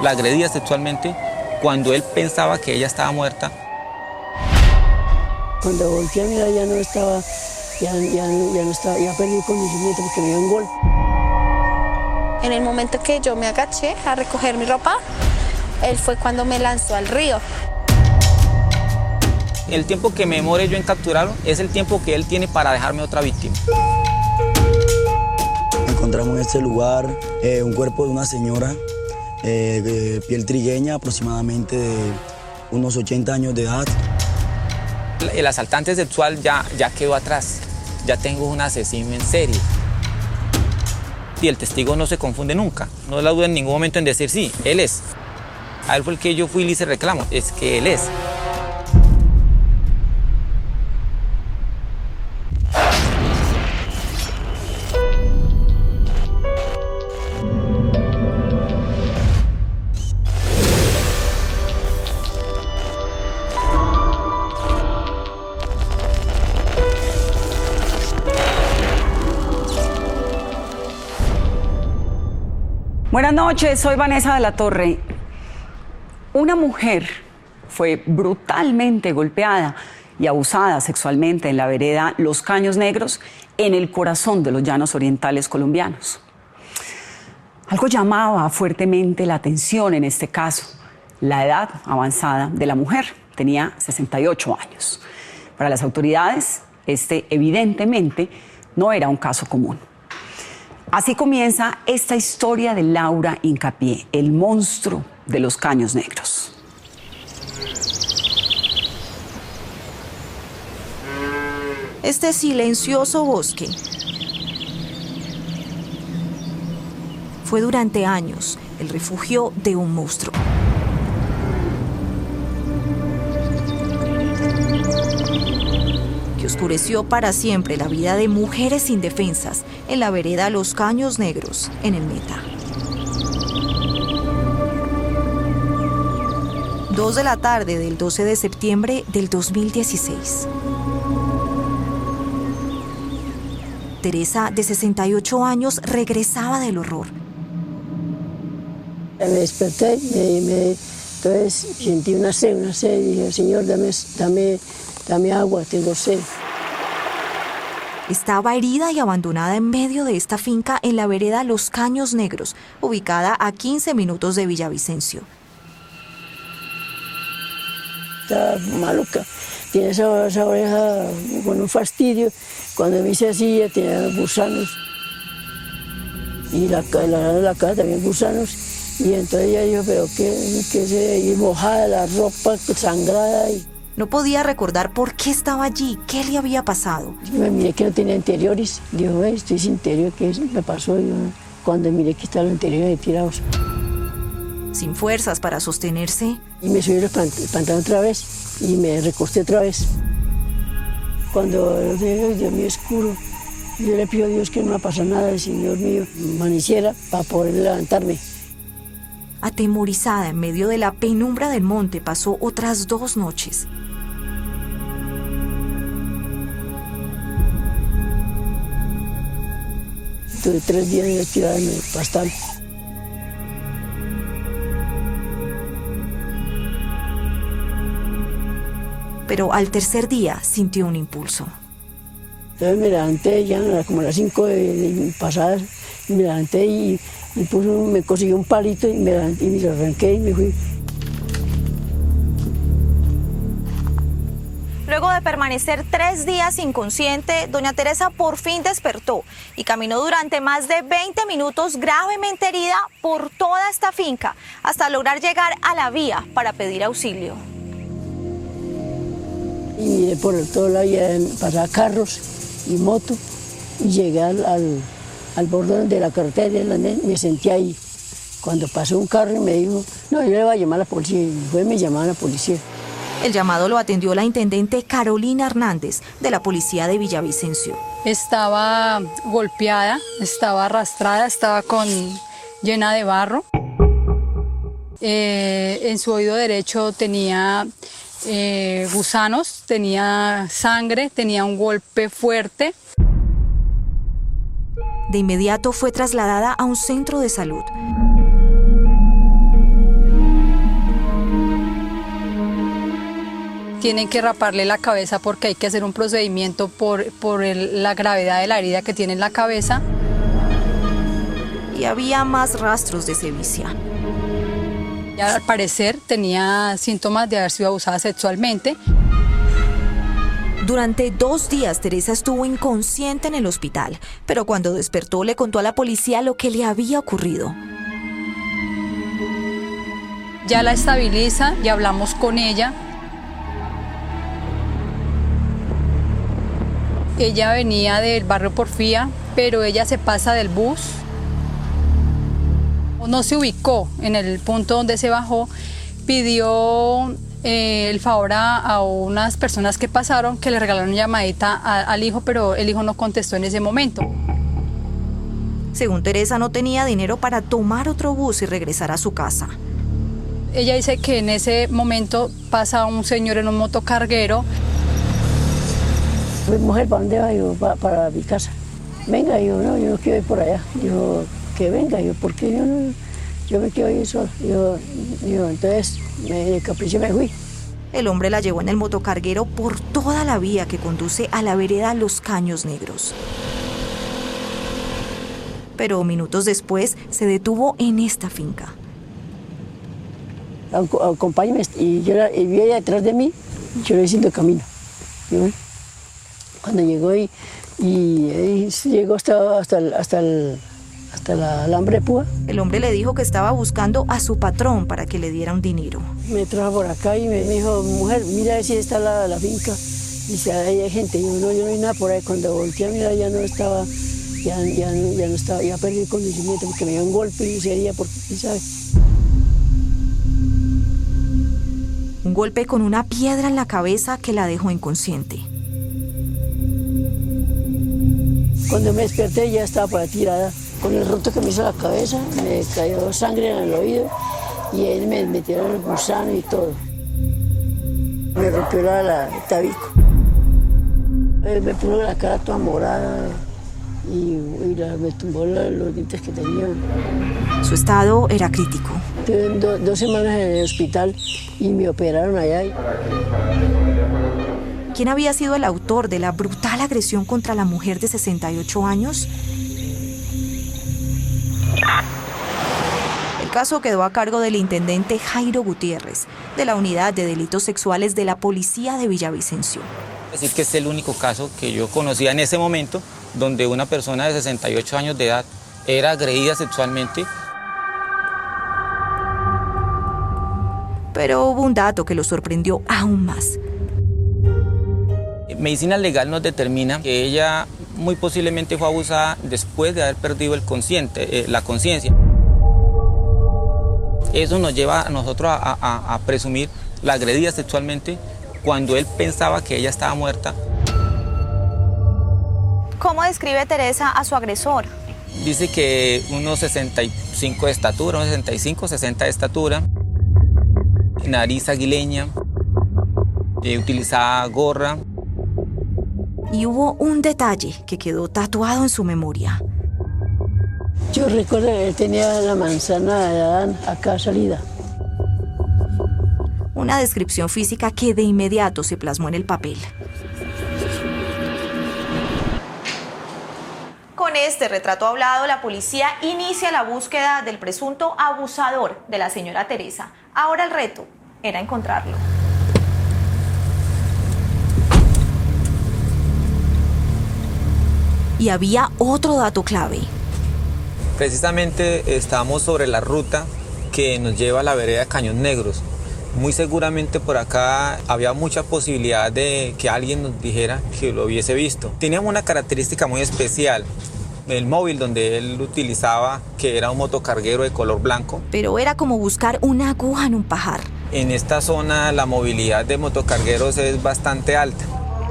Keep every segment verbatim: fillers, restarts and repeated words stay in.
la agredía sexualmente cuando él pensaba que ella estaba muerta. Cuando volteé a mirar ya no estaba, ya, ya, ya no estaba, ya perdí conocimiento porque me dio un golpe. En el momento que yo me agaché a recoger mi ropa, él fue cuando me lanzó al río. El tiempo que me demore yo en capturarlo es el tiempo que él tiene para dejarme otra víctima. Encontramos en este lugar eh, un cuerpo de una señora eh, de piel trigueña, aproximadamente de unos ochenta años de edad. El asaltante sexual ya, ya quedó atrás, ya tengo un asesino en serie. Y el testigo no se confunde nunca, no la duda en ningún momento en decir sí, él es. A él fue el que yo fui y le hice reclamo, es que él es. Buenas noches, soy Vanessa de la Torre. Una mujer fue brutalmente golpeada y abusada sexualmente en la vereda Los Caños Negros, en el corazón de los llanos orientales colombianos. Algo llamaba fuertemente la atención en este caso: la edad avanzada de la mujer. Tenía sesenta y ocho años. Para las autoridades, este evidentemente no era un caso común. Así comienza esta historia de Laura Hincapié, el monstruo de los Caños Negros. Este silencioso bosque fue durante años el refugio de un monstruo. Que oscureció para siempre la vida de mujeres indefensas en la vereda Los Caños Negros, en el Meta. Dos de la tarde del doce de septiembre del dos mil dieciséis. Teresa, de sesenta y ocho años, regresaba del horror. Me desperté, me, me, entonces sentí una sed, una sed, y dije, Señor, dame, dame, dame agua, tengo sed. Estaba herida y abandonada en medio de esta finca en la vereda Los Caños Negros, ubicada a quince minutos de Villavicencio. Estaba maluca, tiene esa, esa oreja con un fastidio. Cuando me hice así, ya tenía gusanos. Y la, la, la cara también gusanos. Y entonces ella dijo, pero qué, qué sé, y mojada la ropa, sangrada. Y... No podía recordar por qué estaba allí, qué le había pasado. Me miré que no tenía interiores. Dijo, eh, estoy sin interior, ¿qué me pasó? Yo, cuando miré que estaban los interiores tirados. Sin fuerzas para sostenerse. Y me subí el pantalón otra vez y me recosté otra vez. Cuando dije, Dios mío, oscuro, yo le pido a Dios que no me pase nada, el Señor mío, amaneciera para poder levantarme. Atemorizada en medio de la penumbra del monte, pasó otras dos noches. Tuve tres días de tirada en el pastal. Pero al tercer día sintió un impulso. Entonces me levanté ya como a las cinco de, de pasadas, y me levanté y, y puso, me consiguió un palito y me, levanté, y me lo arranqué y me fui. Luego de permanecer tres días inconsciente, doña Teresa por fin despertó y caminó durante más de veinte minutos gravemente herida por toda esta finca hasta lograr llegar a la vía para pedir auxilio. Y miré por todo lado, ya pasaba carros y moto, y llegué al, al, al bordón de la carretera y me senté ahí. Cuando pasó un carro y me dijo, no, yo le voy a llamar a la policía, y fue me llamaron a la policía. El llamado lo atendió la intendente Carolina Hernández, de la policía de Villavicencio. Estaba golpeada, estaba arrastrada, estaba con, llena de barro. Eh, en su oído derecho tenía eh, gusanos, tenía sangre, tenía un golpe fuerte. De inmediato fue trasladada a un centro de salud. tienen que raparle la cabeza porque hay que hacer un procedimiento por, por el, la gravedad de la herida que tiene en la cabeza. Y había más rastros de sevicia. Ya, al parecer tenía síntomas de haber sido abusada sexualmente. Durante dos días Teresa estuvo inconsciente en el hospital, pero cuando despertó le contó a la policía lo que le había ocurrido. Ya la estabiliza, ya hablamos con ella. Ella venía del barrio Porfía, pero ella se pasa del bus. No se ubicó en el punto donde se bajó, pidió eh, el favor a, a unas personas que pasaron que le regalaron una llamadita a, al hijo, pero el hijo no contestó en ese momento. Según Teresa, no tenía dinero para tomar otro bus y regresar a su casa. Ella dice que en ese momento pasa un señor en un motocarguero. Pues, mujer, ¿para dónde va? Yo, para, para mi casa. Venga, yo no, yo no quiero ir por allá. Dijo, que venga, yo, ¿por qué yo no? Yo me quedo ahí solo. Yo, yo, entonces, me, de capricho me fui. El hombre la llevó en el motocarguero por toda la vía que conduce a la vereda Los Caños Negros. Pero minutos después se detuvo en esta finca. Acompáñame, y yo la, y vi ella detrás de mí, yo le diciendo camino. ¿Sí? Cuando llegó y, y, y llegó hasta, hasta, el, hasta, el, hasta la alambre de púa. El hombre le dijo que estaba buscando a su patrón para que le diera un dinero. Me trajo por acá y me, me dijo, mujer, mira si está la, la finca. Dice, ahí hay gente. Yo no, yo no vi nada por ahí. Cuando volteé a mirar ya no estaba, ya, ya, ya no estaba, ya perdí el conocimiento porque me dio un golpe y sería porque, ¿sabes? Un golpe con una piedra en la cabeza que la dejó inconsciente. Cuando me desperté ya estaba para tirada. Con el roto que me hizo la cabeza, me cayó sangre en el oído y ahí me metieron el gusano y todo. Me rompió la, la, el tabico. Me puso la cara toda morada y, y la, me tumbó la, los dientes que tenía. Su estado era crítico. Tuve do, dos semanas en el hospital y me operaron allá. ¿Quién había sido el autor de la brutal agresión contra la mujer de sesenta y ocho años? El caso quedó a cargo del intendente Jairo Gutiérrez, de la Unidad de Delitos Sexuales de la Policía de Villavicencio. Es decir, que es el único caso que yo conocía en ese momento donde una persona de sesenta y ocho años de edad era agredida sexualmente. Pero hubo un dato que lo sorprendió aún más. Medicina legal nos determina que ella muy posiblemente fue abusada después de haber perdido el consciente, eh, la conciencia. Eso nos lleva a nosotros a, a, a presumir la agredida sexualmente cuando él pensaba que ella estaba muerta. ¿Cómo describe Teresa a su agresor? Dice que unos sesenta y cinco de estatura, unos sesenta y cinco, sesenta de estatura, nariz aguileña, eh, utilizaba gorra. Y hubo un detalle que quedó tatuado en su memoria. Yo recuerdo que él tenía la manzana de Adán acá salida. Una descripción física que de inmediato se plasmó en el papel. Con este retrato hablado, la policía inicia la búsqueda del presunto abusador de la señora Teresa. Ahora el reto era encontrarlo. Y había otro dato clave. Precisamente estamos sobre la ruta que nos lleva a la vereda de Caños Negros. Muy seguramente por acá había mucha posibilidad de que alguien nos dijera que lo hubiese visto. Teníamos una característica muy especial. El móvil donde él utilizaba, que era un motocarguero de color blanco. Pero era como buscar una aguja en un pajar. En esta zona la movilidad de motocargueros es bastante alta.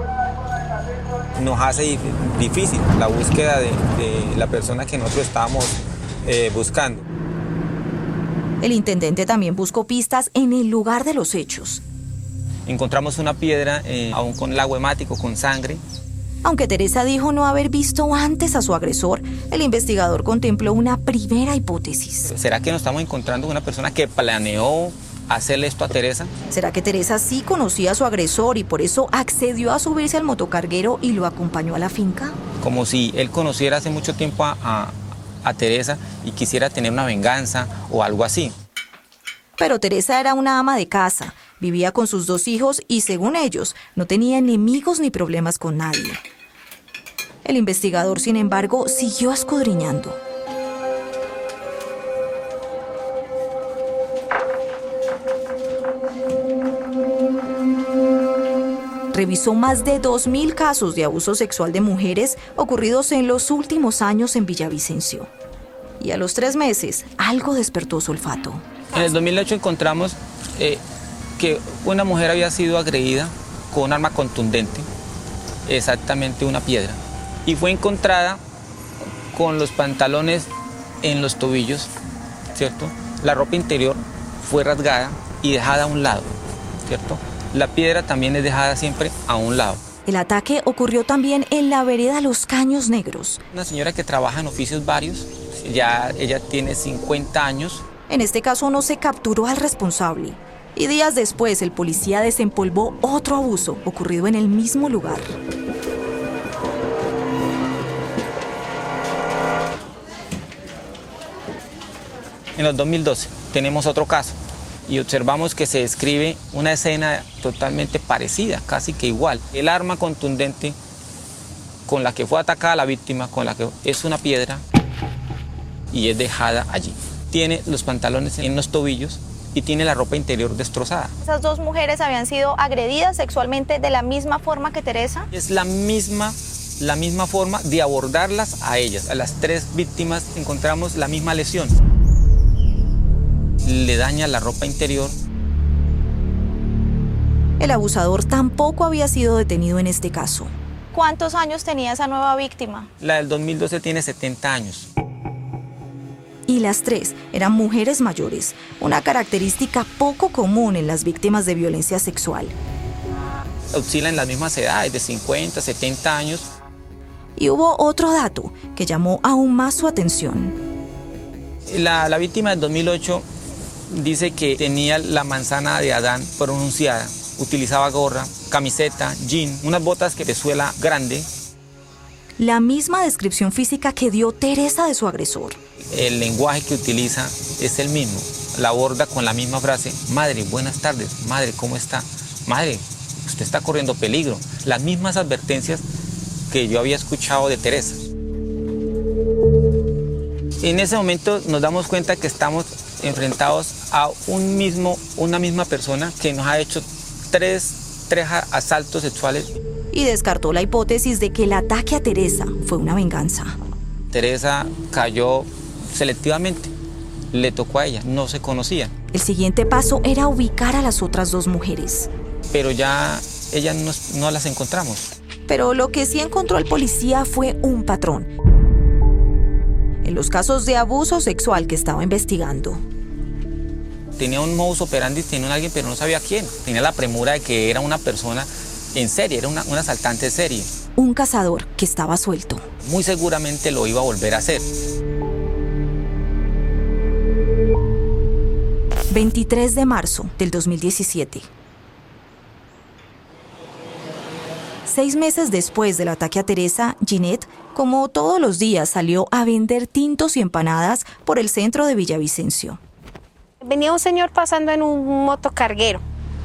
Nos hace difícil la búsqueda de, de la persona que nosotros estábamos eh, buscando. El intendente también buscó pistas en el lugar de los hechos. Encontramos una piedra, eh, aún con lago hemático, con sangre. Aunque Teresa dijo no haber visto antes a su agresor, el investigador contempló una primera hipótesis. ¿Será que nos estamos encontrando con una persona que planeó hacerle esto a Teresa. ¿Será que Teresa sí conocía a su agresor y por eso accedió a subirse al motocarguero y lo acompañó a la finca? Como si él conociera hace mucho tiempo a, a, a Teresa y quisiera tener una venganza o algo así. Pero Teresa era una ama de casa, vivía con sus dos hijos y, según ellos, no tenía enemigos ni problemas con nadie. El investigador, sin embargo, siguió escudriñando. Revisó más de dos mil casos de abuso sexual de mujeres ocurridos en los últimos años en Villavicencio. Y a los tres meses, algo despertó su olfato. En el dos mil ocho encontramos eh, que una mujer había sido agredida con un arma contundente, exactamente una piedra, y fue encontrada con los pantalones en los tobillos, ¿cierto? La ropa interior fue rasgada y dejada a un lado, ¿cierto? La piedra también es dejada siempre a un lado. El ataque ocurrió también en la vereda Los Caños Negros. Una señora que trabaja en oficios varios, ya ella tiene cincuenta años. En este caso no se capturó al responsable. Y días después el policía desempolvó otro abuso ocurrido en el mismo lugar. En el dos mil doce tenemos otro caso y observamos que se describe una escena totalmente parecida, casi que igual. El arma contundente con la que fue atacada la víctima, con la que es una piedra y es dejada allí. Tiene los pantalones en los tobillos y tiene la ropa interior destrozada. ¿Esas dos mujeres habían sido agredidas sexualmente de la misma forma que Teresa? Es la misma, la misma forma de abordarlas a ellas. A las tres víctimas encontramos la misma lesión. Le daña la ropa interior. El abusador tampoco había sido detenido en este caso. ¿Cuántos años tenía esa nueva víctima? La del dos mil doce tiene setenta años. Y las tres eran mujeres mayores, una característica poco común en las víctimas de violencia sexual. Oscilan en las mismas edades, de cincuenta, setenta años. Y hubo otro dato que llamó aún más su atención. La, la víctima del dos mil ocho dice que tenía la manzana de Adán pronunciada, utilizaba gorra, camiseta, jean, unas botas que de suela grande. La misma descripción física que dio Teresa de su agresor. El lenguaje que utiliza es el mismo, la aborda con la misma frase: madre, buenas tardes, madre, ¿cómo está? Madre, usted está corriendo peligro. Las mismas advertencias que yo había escuchado de Teresa. En ese momento nos damos cuenta que estamos enfrentados a un mismo, una misma persona que nos ha hecho tres, tres asaltos sexuales. Y descartó la hipótesis de que el ataque a Teresa fue una venganza. Teresa cayó selectivamente, le tocó a ella, no se conocían. El siguiente paso era ubicar a las otras dos mujeres. Pero ya ellas no, no las encontramos. Pero lo que sí encontró el policía fue un patrón en los casos de abuso sexual que estaba investigando. Tenía un modus operandi, tenía un alguien, pero no sabía quién. Tenía la premura de que era una persona en serie, era una, un asaltante en serie. Un cazador que estaba suelto. Muy seguramente lo iba a volver a hacer. veintitrés de marzo del dos mil diecisiete. Seis meses después del ataque a Teresa, Ginette, como todos los días, salió a vender tintos y empanadas por el centro de Villavicencio. Venía un señor pasando en un motocarguero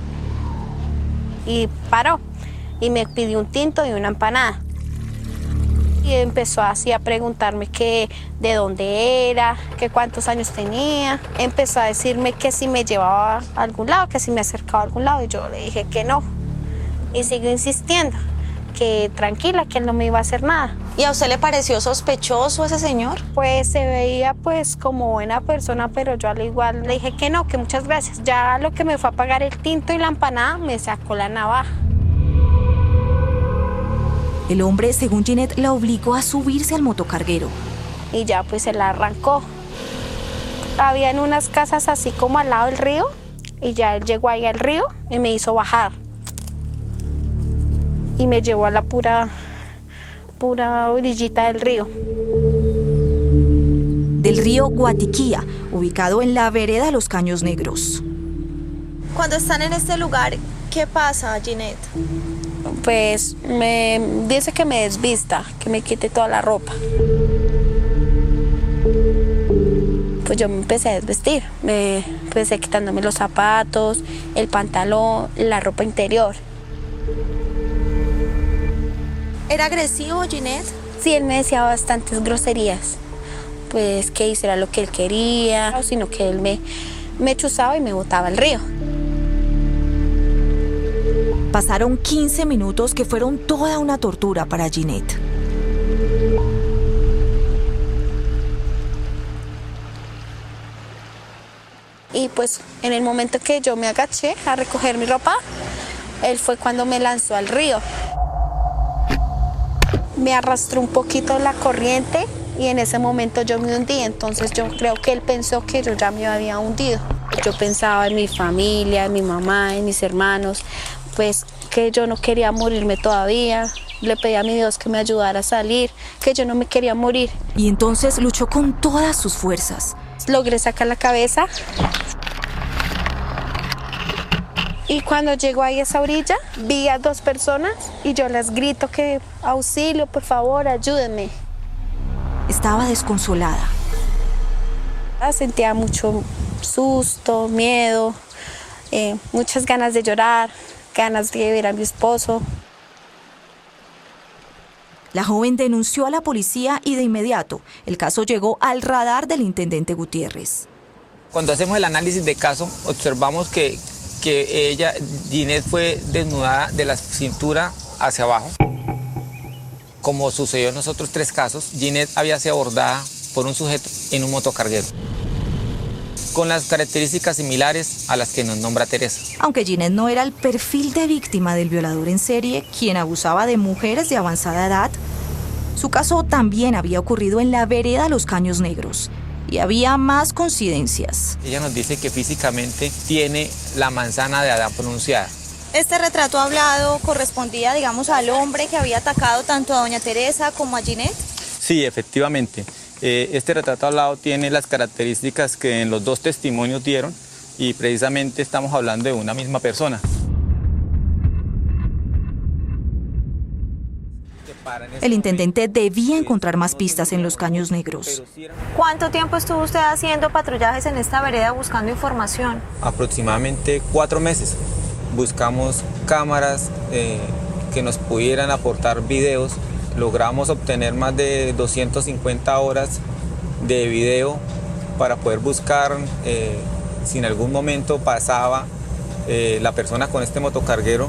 y paró y me pidió un tinto y una empanada. Y empezó así a preguntarme que de dónde era, que cuántos años tenía. Empezó a decirme que si me llevaba a algún lado, que si me acercaba a algún lado, y yo le dije que no. Y siguió insistiendo, que tranquila, que él no me iba a hacer nada. ¿Y a usted le pareció sospechoso ese señor? Pues se veía pues como buena persona, pero yo al igual le dije que no, que muchas gracias. Ya lo que me fue a pagar el tinto y la empanada, me sacó la navaja. El hombre, según Ginette, la obligó a subirse al motocarguero. Y ya pues se la arrancó. Habían unas casas así como al lado del río, y ya él llegó ahí al río y me hizo bajar. Y me llevó a la pura, pura orillita del río. Del río Guatiquía, ubicado en la vereda Los Caños Negros. Cuando están en este lugar, ¿qué pasa, Ginette? Pues me dice que me desvista, que me quite toda la ropa. Pues yo me empecé a desvestir, me empecé quitándome los zapatos, el pantalón, la ropa interior. ¿Era agresivo, Ginette? Sí, él me decía bastantes groserías, pues que hiciera lo que él quería, sino que él me, me chuzaba y me botaba al río. Pasaron quince minutos que fueron toda una tortura para Ginette. Y pues en el momento que yo me agaché a recoger mi ropa, él fue cuando me lanzó al río. Me arrastró un poquito la corriente y en ese momento yo me hundí, entonces yo creo que él pensó que yo ya me había hundido. Yo pensaba en mi familia, en mi mamá, en mis hermanos, pues que yo no quería morirme todavía. Le pedí a mi Dios que me ayudara a salir, que yo no me quería morir. Y entonces luchó con todas sus fuerzas. Logré sacar la cabeza. Y cuando llegó ahí a esa orilla, vi a dos personas y yo les grito que auxilio, por favor, ayúdenme. Estaba desconsolada. Sentía mucho susto, miedo, eh, muchas ganas de llorar, ganas de ver a mi esposo. La joven denunció a la policía y de inmediato el caso llegó al radar del intendente Gutiérrez. Cuando hacemos el análisis de caso, observamos que, que ella, Ginette, fue desnudada de la cintura hacia abajo. Como sucedió en los otros tres casos, Ginette había sido abordada por un sujeto en un motocarguero, con las características similares a las que nos nombra Teresa. Aunque Ginette no era el perfil de víctima del violador en serie, quien abusaba de mujeres de avanzada edad, su caso también había ocurrido en la vereda Los Caños Negros y había más coincidencias. Ella nos dice que físicamente tiene la manzana de Adán pronunciada. ¿Este retrato hablado correspondía, digamos, al hombre que había atacado tanto a doña Teresa como a Ginette? Sí, efectivamente. Eh, este retrato hablado tiene las características que en los dos testimonios dieron y precisamente estamos hablando de una misma persona. El intendente debía encontrar más pistas en Los Caños Negros. ¿Cuánto tiempo estuvo usted haciendo patrullajes en esta vereda buscando información? Aproximadamente cuatro meses. Buscamos cámaras eh, que nos pudieran aportar videos. Logramos obtener más de doscientas cincuenta horas de video para poder buscar eh, si en algún momento pasaba eh, la persona con este motocarguero.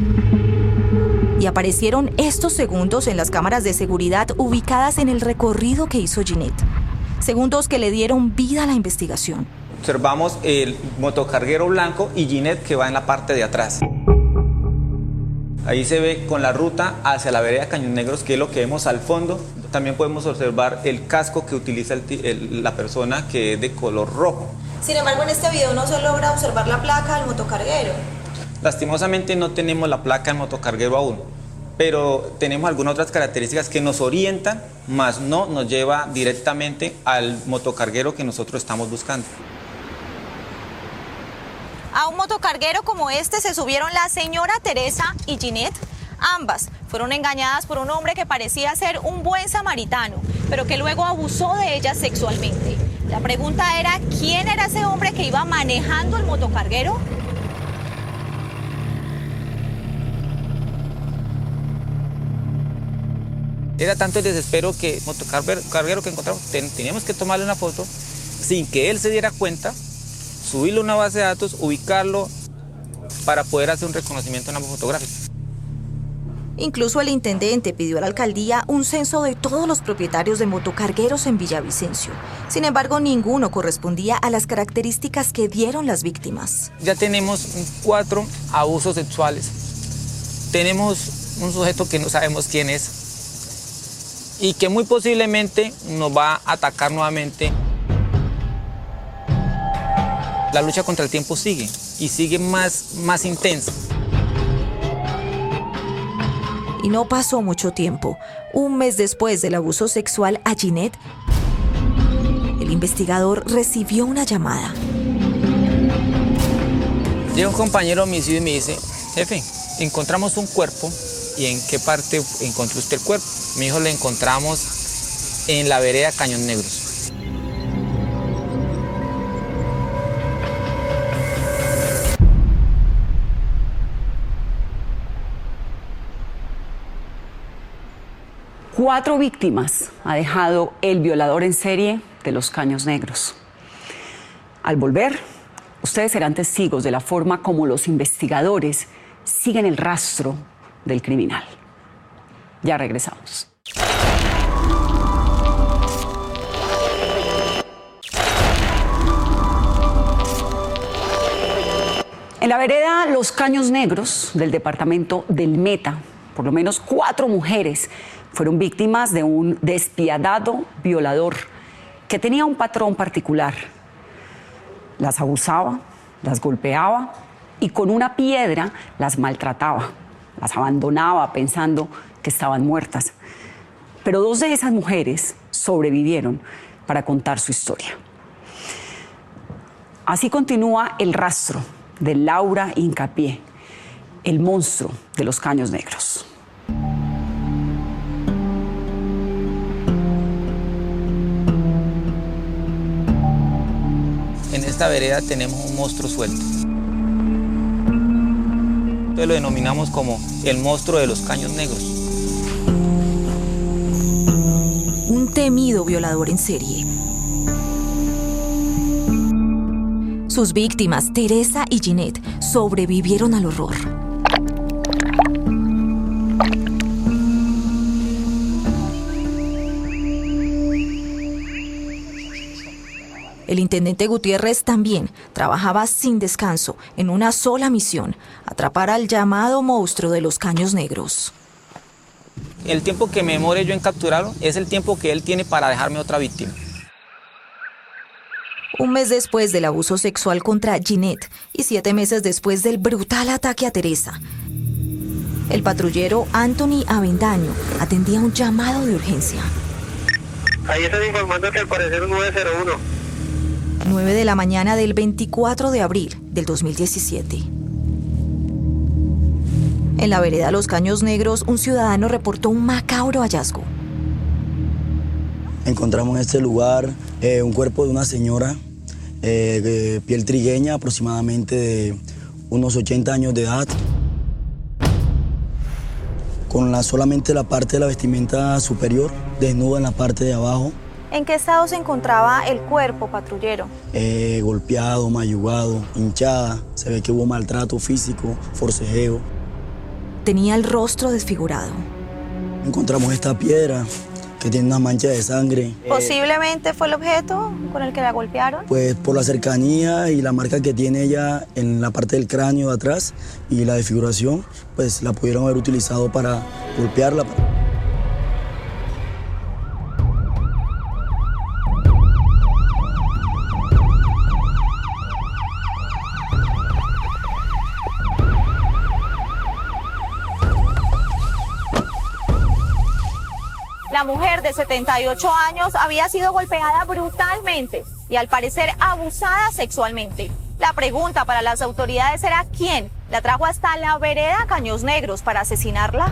Y aparecieron estos segundos en las cámaras de seguridad ubicadas en el recorrido que hizo Ginette. Segundos que le dieron vida a la investigación. Observamos el motocarguero blanco y Ginette que va en la parte de atrás. Ahí se ve con la ruta hacia la vereda Caños Negros, que es lo que vemos al fondo. También podemos observar el casco que utiliza el, el, la persona, que es de color rojo. Sin embargo, en este video no se logra observar la placa del motocarguero. Lastimosamente no tenemos la placa del motocarguero aún, pero tenemos algunas otras características que nos orientan, más no nos lleva directamente al motocarguero que nosotros estamos buscando. A un motocarguero como este se subieron la señora Teresa y Ginette. Ambas fueron engañadas por un hombre que parecía ser un buen samaritano, pero que luego abusó de ellas sexualmente. La pregunta era, ¿quién era ese hombre que iba manejando el motocarguero? Era tanto el desespero que el motocarguero que encontramos, ten, teníamos que tomarle una foto sin que él se diera cuenta, subirlo a una base de datos, ubicarlo para poder hacer un reconocimiento en ambos fotográficos. Incluso el intendente pidió a la alcaldía un censo de todos los propietarios de motocargueros en Villavicencio. Sin embargo, ninguno correspondía a las características que dieron las víctimas. Ya tenemos cuatro abusos sexuales. Tenemos un sujeto que no sabemos quién es y que muy posiblemente nos va a atacar nuevamente. La lucha contra el tiempo sigue y sigue más, más intensa. Y no pasó mucho tiempo. Un mes después del abuso sexual a Ginette, el investigador recibió una llamada. Llega un compañero homicidio y me dice, jefe, encontramos un cuerpo. ¿Y en qué parte encontró usted el cuerpo? Mi hijo le encontramos en la vereda Caños Negros. Cuatro víctimas ha dejado el violador en serie de los Caños Negros. Al volver, ustedes serán testigos de la forma como los investigadores siguen el rastro del criminal. Ya regresamos. En la vereda Los Caños Negros del departamento del Meta, por lo menos cuatro mujeres fueron víctimas de un despiadado violador que tenía un patrón particular. Las abusaba, las golpeaba y con una piedra las maltrataba. Las abandonaba pensando que estaban muertas. Pero dos de esas mujeres sobrevivieron para contar su historia. Así continúa el rastro de Laura Hincapié, el monstruo de los Caños Negros. En esta vereda tenemos un monstruo suelto. Entonces lo denominamos como el monstruo de los Caños Negros. Un temido violador en serie. Sus víctimas, Teresa y Ginette, sobrevivieron al horror. El intendente Gutiérrez también trabajaba sin descanso en una sola misión: atrapar al llamado monstruo de los Caños Negros. El tiempo que me demore yo en capturarlo es el tiempo que él tiene para dejarme otra víctima. Un mes después del abuso sexual contra Ginette y siete meses después del brutal ataque a Teresa, el patrullero Anthony Avendaño atendía un llamado de urgencia. Ahí están informando que al parecer es nueve cero uno. nueve de la mañana del veinticuatro de abril del dos mil diecisiete. En la vereda Los Caños Negros, un ciudadano reportó un macabro hallazgo. Encontramos en este lugar eh, un cuerpo de una señora eh, de piel trigueña, aproximadamente de unos ochenta años de edad, con la, solamente la parte de la vestimenta superior, desnuda en la parte de abajo. ¿En qué estado se encontraba el cuerpo, patrullero? Eh, golpeado, mayugado, hinchada, se ve que hubo maltrato físico, forcejeo. Tenía el rostro desfigurado. Encontramos esta piedra que tiene una mancha de sangre. ¿Posiblemente fue el objeto con el que la golpearon? Pues por la cercanía y la marca que tiene ella en la parte del cráneo de atrás y la desfiguración, pues la pudieron haber utilizado para golpearla. La mujer de setenta y ocho años había sido golpeada brutalmente y al parecer abusada sexualmente. La pregunta para las autoridades era ¿quién la trajo hasta la vereda Caños Negros para asesinarla?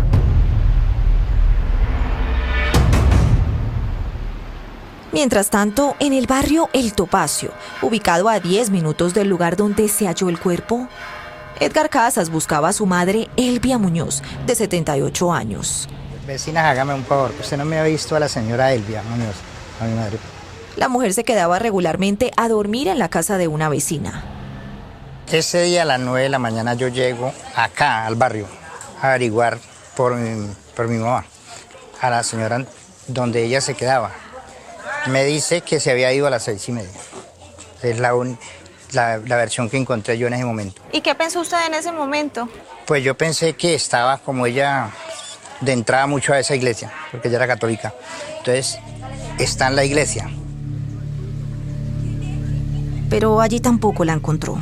Mientras tanto, en el barrio El Topacio, ubicado a diez minutos del lugar donde se halló el cuerpo, Edgar Casas buscaba a su madre, Elvia Muñoz, de setenta y ocho años. Vecinas, hágame un favor, usted no me ha visto a la señora Elvia Muñoz, a mi madre. La mujer se quedaba regularmente a dormir en la casa de una vecina. Ese día a las nueve de la mañana yo llego acá, al barrio, a averiguar por mi, por mi mamá, a la señora donde ella se quedaba. Me dice que se había ido a las seis y media. Es la, un, la, la versión que encontré yo en ese momento. ¿Y qué pensó usted en ese momento? Pues yo pensé que estaba como ella de entrada mucho a esa iglesia, porque ella era católica. Entonces, está en la iglesia. Pero allí tampoco la encontró.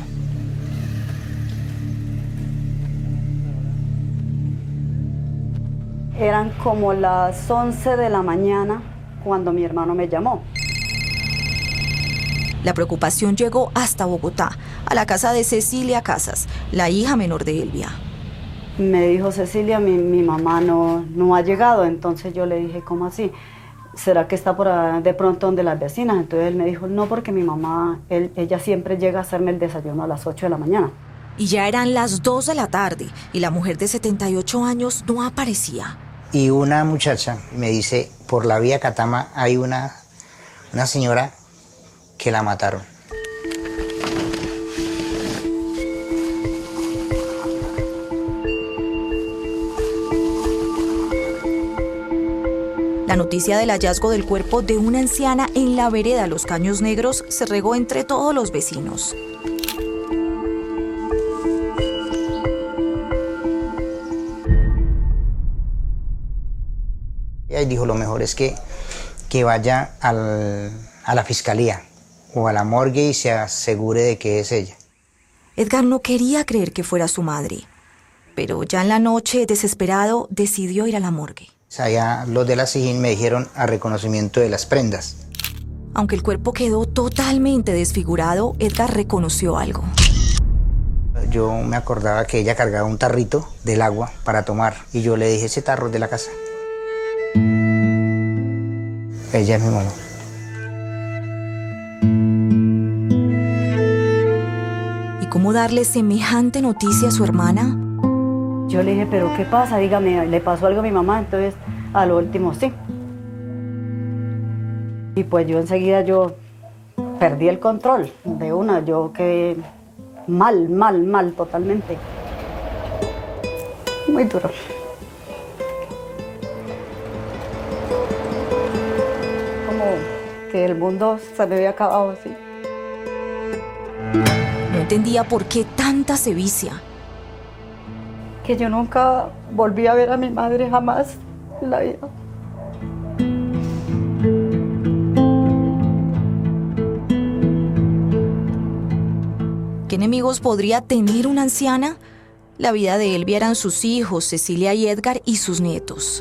Eran como las once de la mañana cuando mi hermano me llamó. La preocupación llegó hasta Bogotá. a la casa de Cecilia Casas, la hija menor de Elvia. Me dijo Cecilia, mi, mi mamá no, no ha llegado, entonces yo le dije, ¿cómo así? ¿Será que está por ahí de pronto donde las vecinas? Entonces él me dijo, no, porque mi mamá, él, ella siempre llega a hacerme el desayuno a las ocho de la mañana. Y ya eran las dos de la tarde y la mujer de setenta y ocho años no aparecía. Y una muchacha me dice, por la vía Catama hay una, una señora que la mataron. La noticia del hallazgo del cuerpo de una anciana en la vereda Los Caños Negros se regó entre todos los vecinos. Y dijo, lo mejor es que, que vaya al, a la fiscalía o a la morgue y se asegure de que es ella. Edgar no quería creer que fuera su madre, pero ya en la noche, desesperado, decidió ir a la morgue. Allá los de la SIJIN me dijeron a reconocimiento de las prendas. Aunque el cuerpo quedó totalmente desfigurado, Edgar reconoció algo. Yo me acordaba que ella cargaba un tarrito del agua para tomar y yo le dije, ese tarro es de la casa. Ella es mi mamá. ¿Y cómo darle semejante noticia a su hermana? Yo le dije, ¿pero qué pasa? Dígame, ¿le pasó algo a mi mamá? Entonces, a lo último, sí. Y pues yo enseguida yo perdí el control de una. Yo quedé mal, mal, mal, totalmente. Muy duro. Como que el mundo se me había acabado así. No entendía por qué tanta sevicia. Que yo nunca volví a ver a mi madre jamás en la vida. ¿Qué enemigos podría tener una anciana? La vida de Elvia eran sus hijos, Cecilia y Edgar, y sus nietos.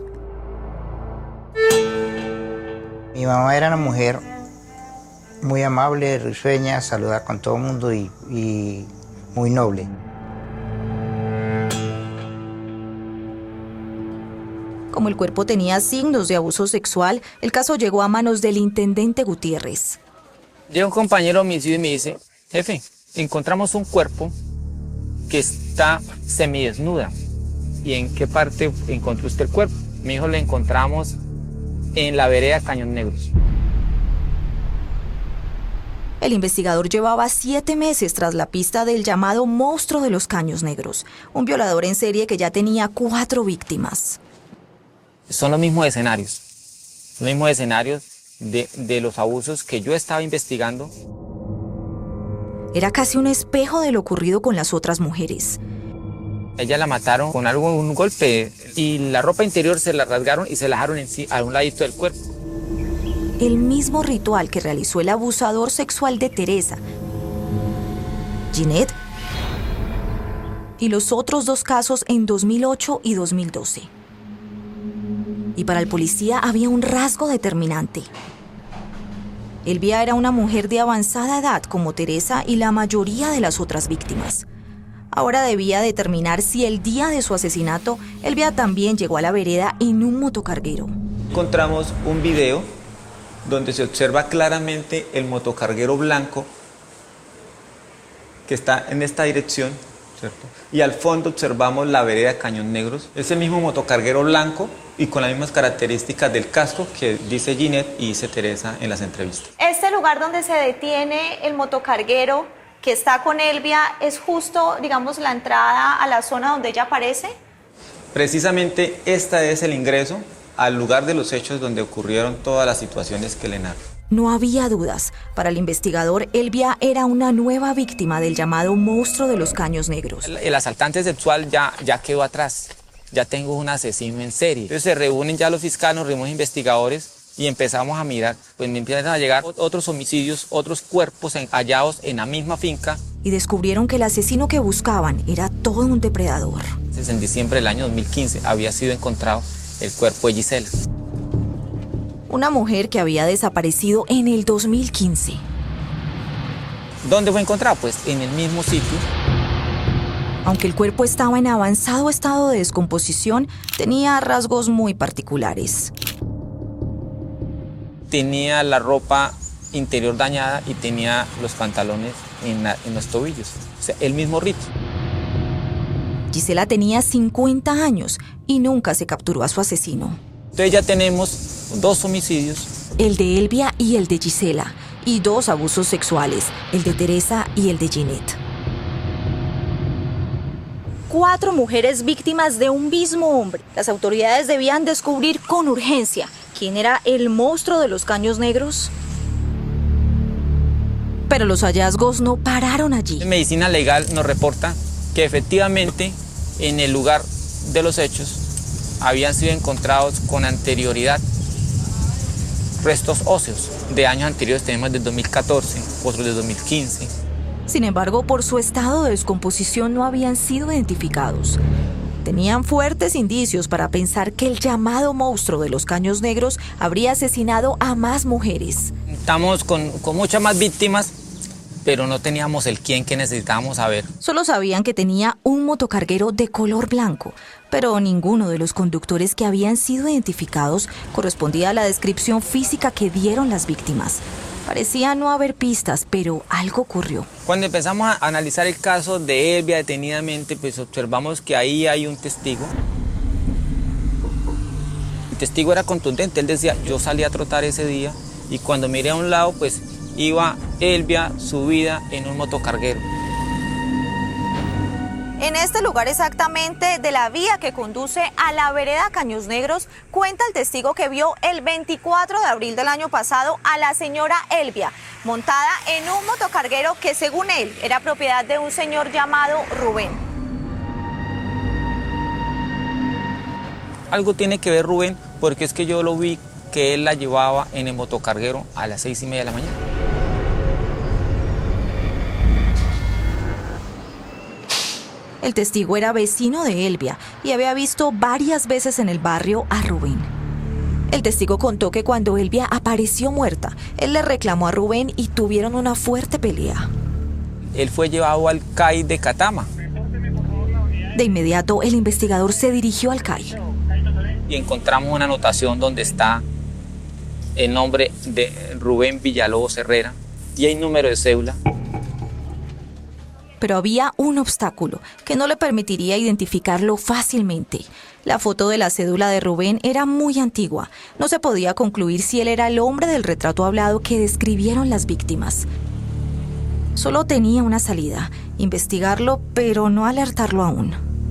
Mi mamá era una mujer muy amable, risueña, saludaba con todo el mundo y, y muy noble. Como el cuerpo tenía signos de abuso sexual, el caso llegó a manos del intendente Gutiérrez. Llega un compañero homicidio y me dice, jefe, encontramos un cuerpo que está semidesnuda. ¿Y en qué parte encontró usted el cuerpo? Mi hijo lo encontramos en la vereda Caños Negros. El investigador llevaba siete meses tras la pista del llamado monstruo de los Caños Negros, un violador en serie que ya tenía cuatro víctimas. Son los mismos escenarios, los mismos escenarios de, de los abusos que yo estaba investigando. Era casi un espejo de lo ocurrido con las otras mujeres. Ella la mataron con algo, un golpe, y la ropa interior se la rasgaron y se la dejaron en sí, a un ladito del cuerpo. El mismo ritual que realizó el abusador sexual de Teresa, Ginette, y los otros dos casos en dos mil ocho y dos mil doce. Y para el policía había un rasgo determinante. Elvia era una mujer de avanzada edad como Teresa y la mayoría de las otras víctimas. Ahora debía determinar si el día de su asesinato, Elvia también llegó a la vereda en un motocarguero. Encontramos un video donde se observa claramente el motocarguero blanco que está en esta dirección, ¿cierto? Y al fondo observamos la vereda Caños Negros, ese mismo motocarguero blanco y con las mismas características del casco que dice Ginette y dice Teresa en las entrevistas. Este lugar donde se detiene el motocarguero que está con Elvia es justo, digamos, la entrada a la zona donde ella aparece. Precisamente este es el ingreso al lugar de los hechos donde ocurrieron todas las situaciones que le narro. No había dudas. Para el investigador, Elvia era una nueva víctima del llamado monstruo de los Caños Negros. El, el asaltante sexual ya, ya quedó atrás. Ya tengo un asesino en serie. Entonces se reúnen ya los fiscales, nos reunimos investigadores y empezamos a mirar. Pues me empiezan a llegar otros homicidios, otros cuerpos en, hallados en la misma finca. Y descubrieron que el asesino que buscaban era todo un depredador. En diciembre del año dos mil quince había sido encontrado el cuerpo de Gisela. Una mujer que había desaparecido en el dos mil quince. ¿Dónde fue encontrado? Pues en el mismo sitio. Aunque el cuerpo estaba en avanzado estado de descomposición, tenía rasgos muy particulares. Tenía la ropa interior dañada y tenía los pantalones en, la, en los tobillos. O sea, el mismo rito. Gisela tenía cincuenta años y nunca se capturó a su asesino. Entonces ya tenemos dos homicidios. El de Elvia y el de Gisela. Y dos abusos sexuales, el de Teresa y el de Ginette. Cuatro mujeres víctimas de un mismo hombre. Las autoridades debían descubrir con urgencia quién era el monstruo de los Caños Negros. Pero los hallazgos no pararon allí. Medicina Legal nos reporta que efectivamente en el lugar de los hechos habían sido encontrados con anterioridad restos óseos de años anteriores. Tenemos del dos mil catorce, otros de dos mil quince. Sin embargo, por su estado de descomposición no habían sido identificados. Tenían fuertes indicios para pensar que el llamado monstruo de los Caños Negros habría asesinado a más mujeres. Estamos con, con muchas más víctimas, pero no teníamos el quién que necesitábamos saber. Solo sabían que tenía un motocarguero de color blanco, pero ninguno de los conductores que habían sido identificados correspondía a la descripción física que dieron las víctimas. Parecía no haber pistas, pero algo ocurrió. Cuando empezamos a analizar el caso de Elvia detenidamente, pues observamos que ahí hay un testigo. El testigo era contundente, él decía, yo salí a trotar ese día y cuando miré a un lado, pues iba Elvia subida en un motocarguero. En este lugar exactamente de la vía que conduce a la vereda Caños Negros, cuenta el testigo que vio el veinticuatro de abril del año pasado a la señora Elvia, montada en un motocarguero que según él era propiedad de un señor llamado Rubén. Algo tiene que ver Rubén, porque es que yo lo vi que él la llevaba en el motocarguero a las seis y media de la mañana. El testigo era vecino de Elvia y había visto varias veces en el barrio a Rubén. El testigo contó que cuando Elvia apareció muerta, él le reclamó a Rubén y tuvieron una fuerte pelea. Él fue llevado al C A I de Catama. De inmediato, el investigador se dirigió al C A I. Y encontramos una anotación donde está el nombre de Rubén Villalobos Herrera y hay número de cédula. Pero había un obstáculo que no le permitiría identificarlo fácilmente. La foto de la cédula de Rubén era muy antigua. No se podía concluir si él era el hombre del retrato hablado que describieron las víctimas. Solo tenía una salida, investigarlo, pero no alertarlo aún.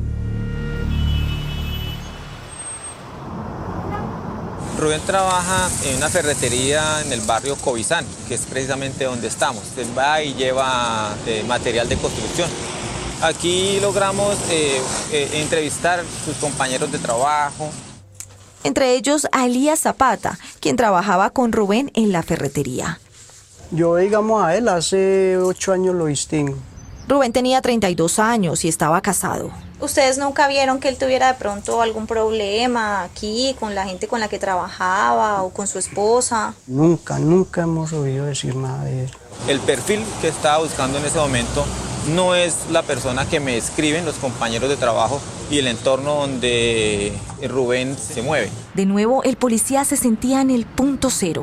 Rubén trabaja en una ferretería en el barrio Covizán, que es precisamente donde estamos. Él va y lleva eh, material de construcción. Aquí logramos eh, eh, entrevistar a sus compañeros de trabajo. Entre ellos a Elías Zapata, quien trabajaba con Rubén en la ferretería. Yo, digamos, a él hace ocho años lo distingo. Rubén tenía treinta y dos años y estaba casado. ¿Ustedes nunca vieron que él tuviera de pronto algún problema aquí con la gente con la que trabajaba o con su esposa? Nunca, nunca hemos oído decir nada de él. El perfil que estaba buscando en ese momento no es la persona que me describen los compañeros de trabajo y el entorno donde Rubén se mueve. De nuevo, el policía se sentía en el punto cero.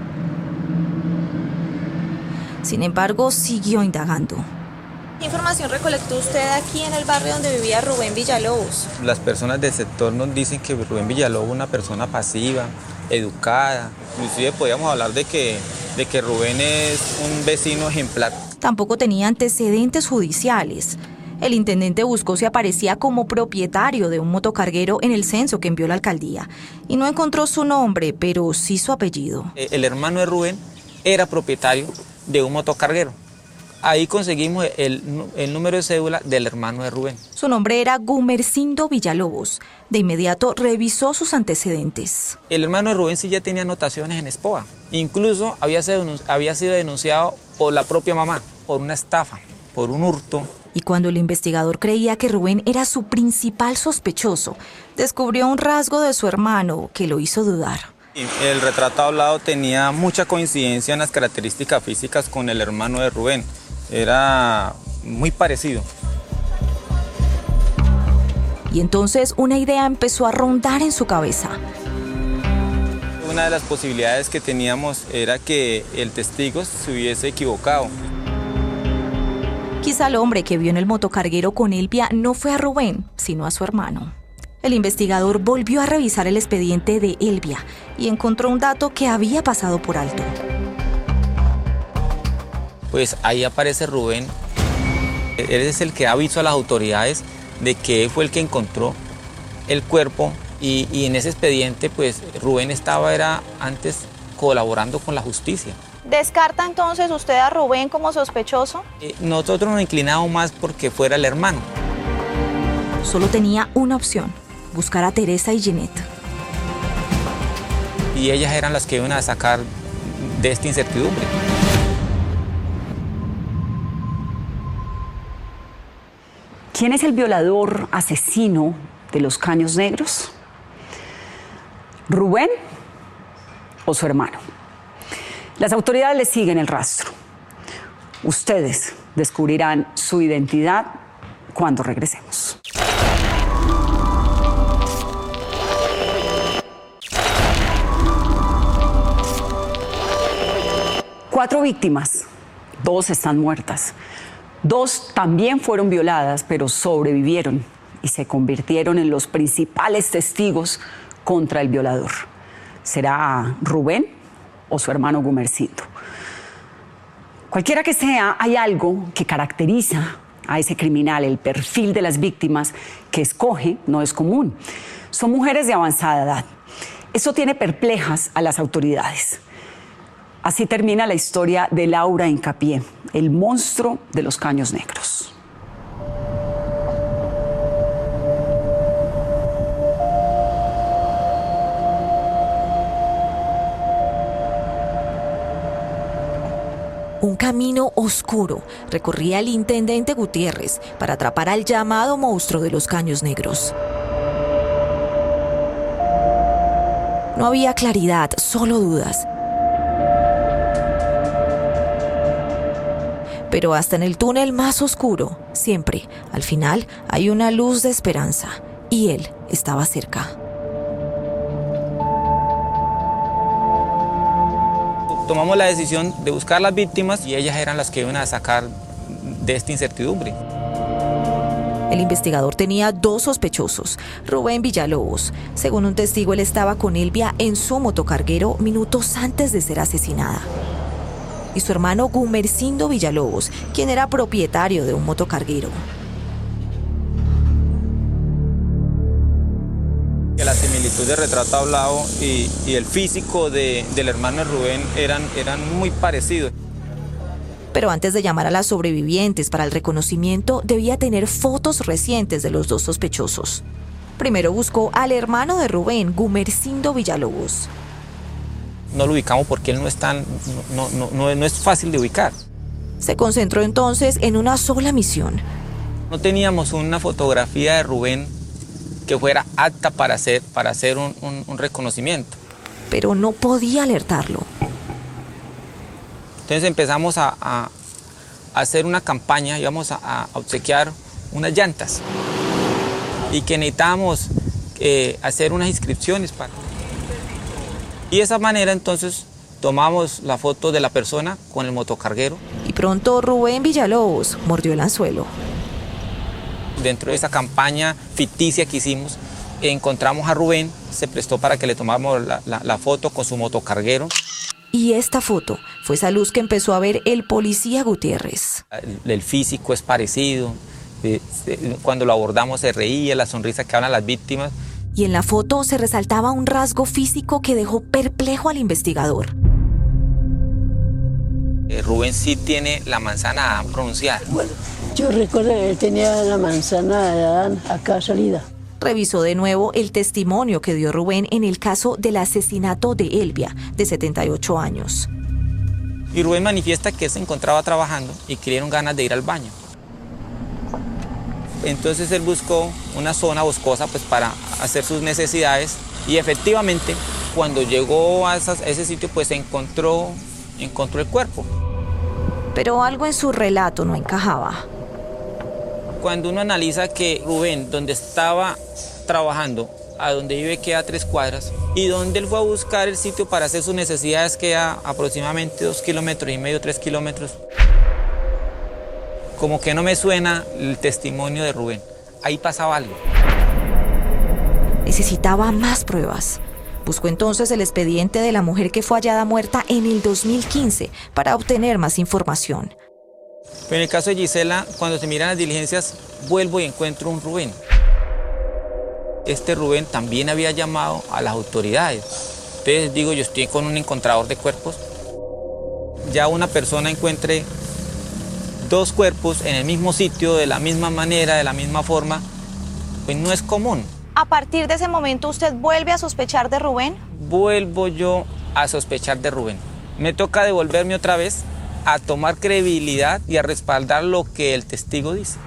Sin embargo, siguió indagando. ¿Qué información recolectó usted aquí en el barrio donde vivía Rubén Villalobos? Las personas del sector nos dicen que Rubén Villalobos es una persona pasiva, educada. Inclusive podríamos hablar de que, de que Rubén es un vecino ejemplar. Tampoco tenía antecedentes judiciales. El intendente buscó si aparecía como propietario de un motocarguero en el censo que envió la alcaldía. Y no encontró su nombre, pero sí su apellido. El hermano de Rubén era propietario de un motocarguero. Ahí conseguimos el, el número de cédula del hermano de Rubén. Su nombre era Gumercindo Villalobos. De inmediato revisó sus antecedentes. El hermano de Rubén sí ya tenía anotaciones en Espoa. Incluso había sido, había sido denunciado por la propia mamá, por una estafa, por un hurto. Y cuando el investigador creía que Rubén era su principal sospechoso, descubrió un rasgo de su hermano que lo hizo dudar. El retrato hablado tenía mucha coincidencia en las características físicas con el hermano de Rubén. Era muy parecido. Y entonces una idea empezó a rondar en su cabeza. Una de las posibilidades que teníamos era que el testigo se hubiese equivocado. Quizá el hombre que vio en el motocarguero con Elvia no fue a Rubén, sino a su hermano. El investigador volvió a revisar el expediente de Elvia y encontró un dato que había pasado por alto. Pues ahí aparece Rubén. Él es el que avisó a las autoridades de que él fue el que encontró el cuerpo y, y en ese expediente pues Rubén estaba era antes colaborando con la justicia. ¿Descarta entonces usted a Rubén como sospechoso? Eh, nosotros nos inclinamos más porque fuera el hermano. Solo tenía una opción, buscar a Teresa y Ginette. Y ellas eran las que iban a sacar de esta incertidumbre. ¿Quién es el violador asesino de los Caños Negros? ¿Rubén o su hermano? Las autoridades le siguen el rastro. Ustedes descubrirán su identidad cuando regresemos. Cuatro víctimas, dos están muertas. Dos también fueron violadas, pero sobrevivieron y se convirtieron en los principales testigos contra el violador. ¿Será Rubén o su hermano Gumersindo? Cualquiera que sea, hay algo que caracteriza a ese criminal. El perfil de las víctimas que escoge no es común. Son mujeres de avanzada edad. Eso tiene perplejas a las autoridades. Así termina la historia de Laura Hincapié, el monstruo de los Caños Negros. Un camino oscuro recorría el intendente Gutiérrez para atrapar al llamado monstruo de los Caños Negros. No había claridad, solo dudas. Pero hasta en el túnel más oscuro, siempre, al final, hay una luz de esperanza. Y él estaba cerca. Tomamos la decisión de buscar las víctimas y ellas eran las que iban a sacar de esta incertidumbre. El investigador tenía dos sospechosos, Rubén Villalobos. Según un testigo, él estaba con Elvia en su motocarguero minutos antes de ser asesinada. Y su hermano Gumersindo Villalobos, quien era propietario de un motocarguero. La similitud de retrato hablado y, y el físico de, del hermano de Rubén eran, eran muy parecidos. Pero antes de llamar a las sobrevivientes para el reconocimiento, debía tener fotos recientes de los dos sospechosos. Primero buscó al hermano de Rubén, Gumersindo Villalobos. No lo ubicamos porque él no es tan, no, no, no, no es fácil de ubicar. Se concentró entonces en una sola misión. No teníamos una fotografía de Rubén que fuera apta para hacer, para hacer un, un, un reconocimiento. Pero no podía alertarlo. Entonces empezamos a, a, a hacer una campaña, íbamos a, a obsequiar unas llantas y que necesitábamos eh, hacer unas inscripciones para... Y de esa manera entonces tomamos la foto de la persona con el motocarguero. Y pronto Rubén Villalobos mordió el anzuelo. Dentro de esa campaña ficticia que hicimos, encontramos a Rubén, se prestó para que le tomáramos la, la, la foto con su motocarguero. Y esta foto fue esa luz que empezó a ver el policía Gutiérrez. El, el físico es parecido, eh, cuando lo abordamos se reía, la sonrisa que hablan las víctimas. Y en la foto se resaltaba un rasgo físico que dejó perplejo al investigador. Eh, Rubén sí tiene la manzana pronunciada. Bueno, yo recuerdo que él tenía la manzana de Adán acá salida. Revisó de nuevo el testimonio que dio Rubén en el caso del asesinato de Elvia, de setenta y ocho años. Y Rubén manifiesta que se encontraba trabajando y que le dieron ganas de ir al baño. Entonces él buscó una zona boscosa pues, para hacer sus necesidades y efectivamente cuando llegó a, esas, a ese sitio pues encontró, encontró el cuerpo. Pero algo en su relato no encajaba. Cuando uno analiza que Rubén, donde estaba trabajando, a donde vive queda tres cuadras, y donde él fue a buscar el sitio para hacer sus necesidades queda aproximadamente dos kilómetros y medio, tres kilómetros, como que no me suena el testimonio de Rubén. Ahí pasaba algo. Necesitaba más pruebas. Buscó entonces el expediente de la mujer que fue hallada muerta en el dos mil quince para obtener más información. Pero en el caso de Gisela, cuando se miran las diligencias, vuelvo y encuentro un Rubén. Este Rubén también había llamado a las autoridades. Entonces digo, yo estoy con un encontrador de cuerpos. Ya una persona encuentre dos cuerpos en el mismo sitio, de la misma manera, de la misma forma, pues no es común. ¿A partir de ese momento usted vuelve a sospechar de Rubén? Vuelvo yo a sospechar de Rubén. Me toca devolverme otra vez a tomar credibilidad y a respaldar lo que el testigo dice.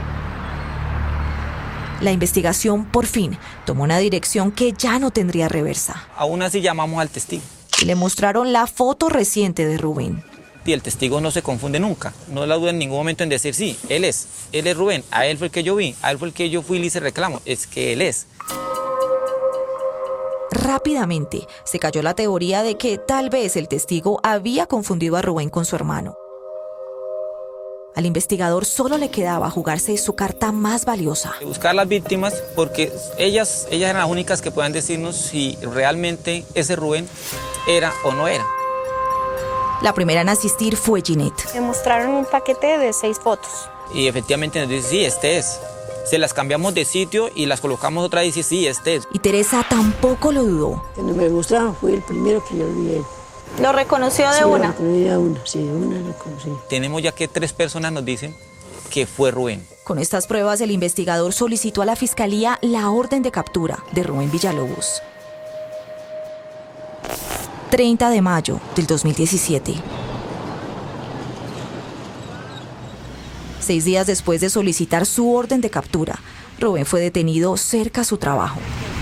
La investigación, por fin, tomó una dirección que ya no tendría reversa. Aún así llamamos al testigo. Y le mostraron la foto reciente de Rubén. Y el testigo no se confunde nunca. No la duda en ningún momento en decir, sí, él es. Él es Rubén. A él fue el que yo vi. A él fue el que yo fui y le hice reclamo. Es que él es. Rápidamente se cayó la teoría de que tal vez el testigo había confundido a Rubén con su hermano. Al investigador solo le quedaba jugarse su carta más valiosa. Buscar las víctimas porque ellas, ellas eran las únicas que podían decirnos si realmente ese Rubén era o no era. La primera en asistir fue Ginette. Me mostraron un paquete de seis fotos. Y efectivamente nos dice, sí, este es. Se las cambiamos de sitio y las colocamos otra vez y dice, sí, este es. Y Teresa tampoco lo dudó. Cuando me mostraron fue el primero que yo vi a él. ¿Lo reconoció de sí, una? Lo reconocí de una, sí, de una lo conocí. Tenemos ya que tres personas nos dicen que fue Rubén. Con estas pruebas, el investigador solicitó a la Fiscalía la orden de captura de Rubén Villalobos. treinta de mayo del dos mil diecisiete. Seis días después de solicitar su orden de captura, Rubén fue detenido cerca a su trabajo.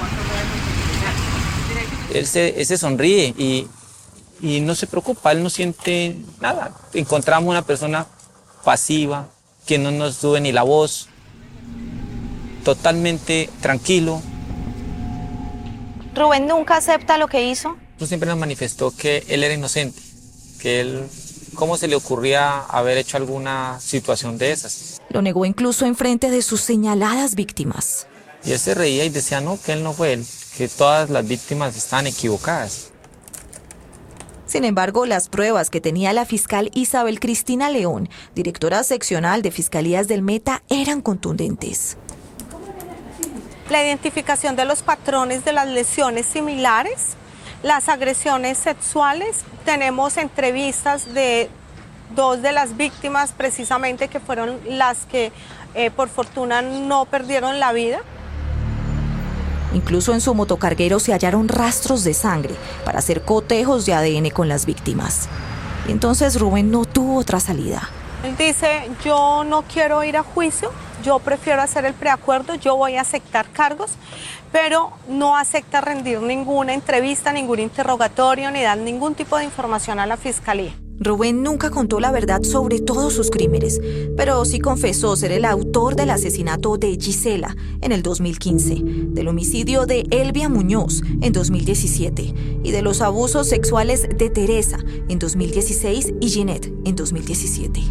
Él se, él se sonríe y, y no se preocupa, él no siente nada. Encontramos una persona pasiva, que no nos sube ni la voz, totalmente tranquilo. ¿Rubén nunca acepta lo que hizo? Siempre nos manifestó que él era inocente, que él, cómo se le ocurría haber hecho alguna situación de esas. Lo negó incluso en frente de sus señaladas víctimas. Y él se reía y decía no, que él no fue él, que todas las víctimas estaban equivocadas. Sin embargo, las pruebas que tenía la fiscal Isabel Cristina León, directora seccional de Fiscalías del Meta, eran contundentes. La identificación de los patrones de las lesiones similares, las agresiones sexuales, tenemos entrevistas de dos de las víctimas precisamente que fueron las que eh, por fortuna no perdieron la vida. Incluso en su motocarguero se hallaron rastros de sangre para hacer cotejos de A D N con las víctimas. Y entonces Rubén no tuvo otra salida. Él dice, yo no quiero ir a juicio, yo prefiero hacer el preacuerdo, yo voy a aceptar cargos, pero no acepta rendir ninguna entrevista, ningún interrogatorio, ni dar ningún tipo de información a la fiscalía. Rubén nunca contó la verdad sobre todos sus crímenes, pero sí confesó ser el autor del asesinato de Gisela en el dos mil quince, del homicidio de Elvia Muñoz en dos mil diecisiete y de los abusos sexuales de Teresa en dos mil dieciséis y Ginette en dos mil diecisiete.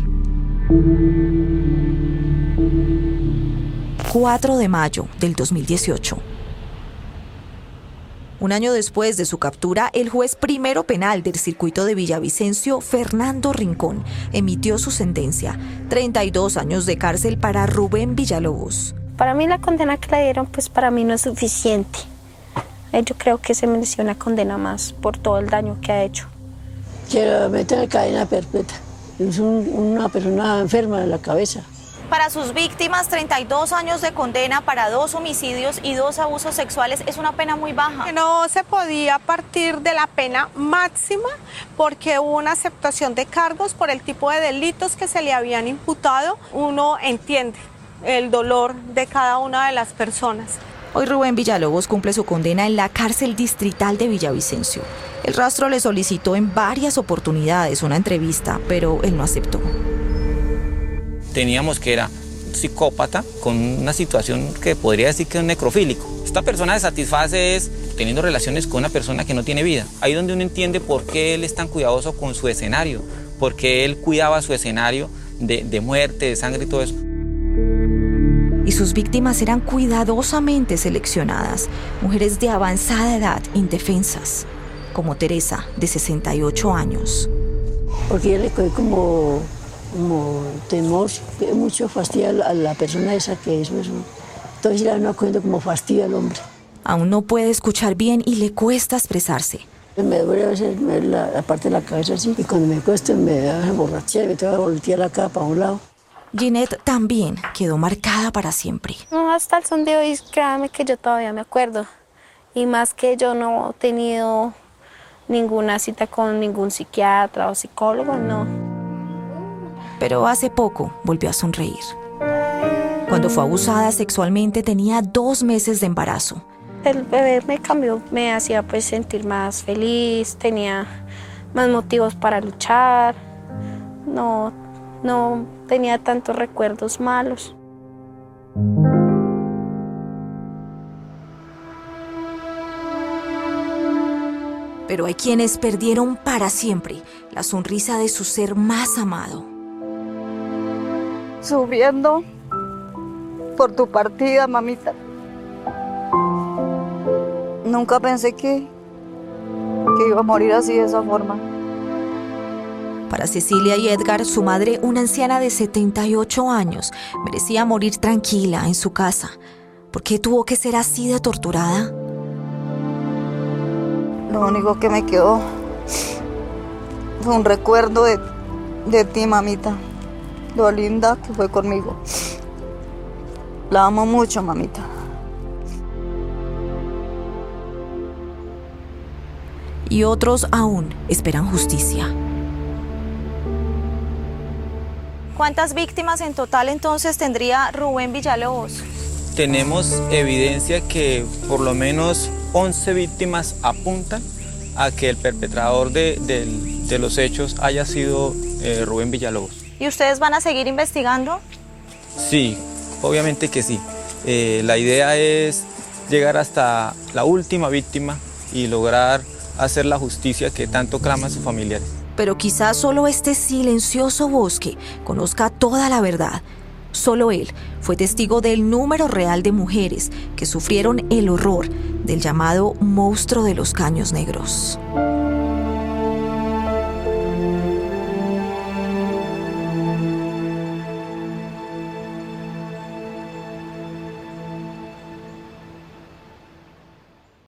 cuatro de mayo del dos mil dieciocho. Un año después de su captura, el juez primero penal del circuito de Villavicencio, Fernando Rincón, emitió su sentencia, treinta y dos años de cárcel para Rubén Villalobos. Para mí la condena que le dieron, pues para mí no es suficiente. Yo creo que se mereció una condena más por todo el daño que ha hecho. Quiero meter en cadena perpetua. Es un, una persona enferma de la cabeza. Para sus víctimas, treinta y dos años de condena para dos homicidios y dos abusos sexuales es una pena muy baja. No se podía partir de la pena máxima porque hubo una aceptación de cargos por el tipo de delitos que se le habían imputado. Uno entiende el dolor de cada una de las personas. Hoy Rubén Villalobos cumple su condena en la cárcel distrital de Villavicencio. El rastro le solicitó en varias oportunidades una entrevista, pero él no aceptó. Teníamos que era psicópata con una situación que podría decir que es un necrofílico. Esta persona se satisface es teniendo relaciones con una persona que no tiene vida. Ahí donde uno entiende por qué él es tan cuidadoso con su escenario, por qué él cuidaba su escenario de, de muerte, de sangre y todo eso. Y sus víctimas eran cuidadosamente seleccionadas, mujeres de avanzada edad, indefensas, como Teresa, de sesenta y ocho años. Porque ella le cogió como, como temor, mucho fastidio a la persona esa que es eso. Entonces ya no cogiendo como fastidio al hombre. Aún no puede escuchar bien y le cuesta expresarse. Me duele a veces ver la, la parte de la cabeza así, y cuando me cuesta me da borrachera, me tengo que voltear la cara para un lado. Ginette también quedó marcada para siempre. No, hasta el son de hoy, créame que yo todavía me acuerdo. Y más que yo no he tenido ninguna cita con ningún psiquiatra o psicólogo, no. Pero hace poco volvió a sonreír. Cuando fue abusada sexualmente tenía dos meses de embarazo. El bebé me cambió, me hacía pues sentir más feliz, tenía más motivos para luchar. No, no tenía tantos recuerdos malos. Pero hay quienes perdieron para siempre la sonrisa de su ser más amado. Sufriendo por tu partida, mamita. Nunca pensé que, que iba a morir así de esa forma. Para Cecilia y Edgar, su madre, una anciana de setenta y ocho años, merecía morir tranquila en su casa. ¿Por qué tuvo que ser así de torturada? Lo único que me quedó fue un recuerdo de, de ti, mamita. Lo linda que fue conmigo. La amo mucho, mamita. Y otros aún esperan justicia. ¿Cuántas víctimas en total entonces tendría Rubén Villalobos? Tenemos evidencia que por lo menos once víctimas apuntan a que el perpetrador de, de, de los hechos haya sido eh, Rubén Villalobos. ¿Y ustedes van a seguir investigando? Sí, obviamente que sí. Eh, la idea es llegar hasta la última víctima y lograr hacer la justicia que tanto claman sus familiares. Pero quizás solo este silencioso bosque conozca toda la verdad. Solo él fue testigo del número real de mujeres que sufrieron el horror del llamado monstruo de los caños negros.